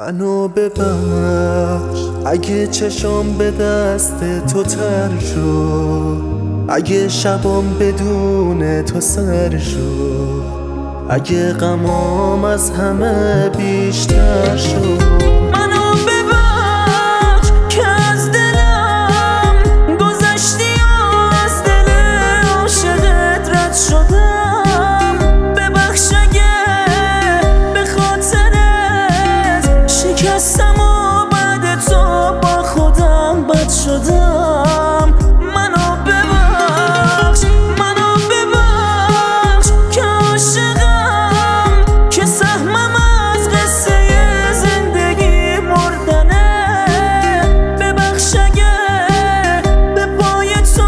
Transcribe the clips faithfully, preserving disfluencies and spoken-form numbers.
منو ببخش اگه چشام به دست تو تر شد، اگه شبام بدون تو سر شد، اگه غمام از همه بیشتر شد. منو ببخش که از دلم گذشتی و از دل عاشقت رد شدم. ببخش اگه به خاطرت شکستم و بعد تو با خودم بد شدم. منو ببخش منو ببخش که عاشقم، که سهمم از قصه زندگی مردنه. ببخش اگه به پای تو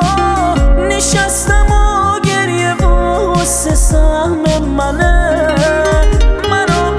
نشستم و گریه واسه سهم منه. منو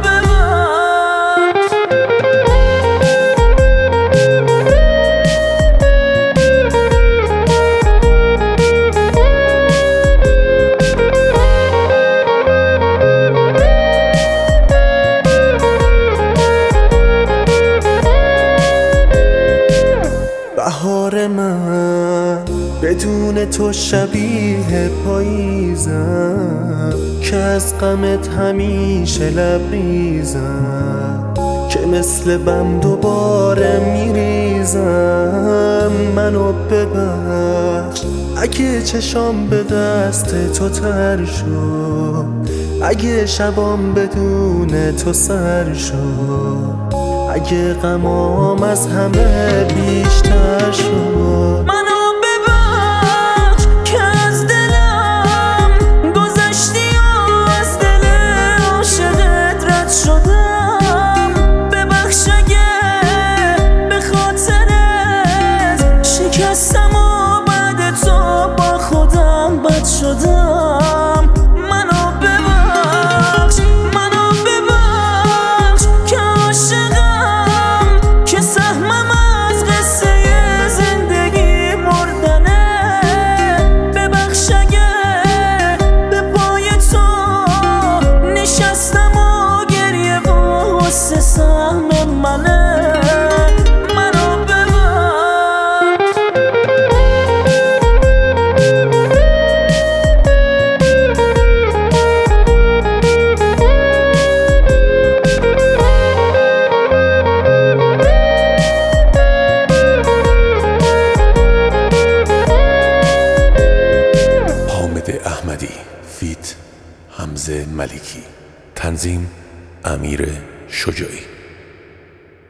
بهار من بدون تو شبیه پاییزم، که از غمت همیشه لبریزم، که مثل بم دوباره میریزم. منو ببخش اگه چشام به دست تو تر شد، اگه شبام بدون تو سر شد، اگه غمام از همه بیشتر شد. منو ببخش که از دلم گذشتی و از دل عاشقت رد شدم. ببخش اگه به خاطرت شکستم و بعد تو با خودم بد شدم. منو ببخش منو ببخش که عاشقم، که سهمم از قصه زندگی مردنه. ببخش اگه به پای تو نشستم و گریه واسه سهم منه. منو احمدی فیت حمزه ملکی، تنظیم امیر شجاعی.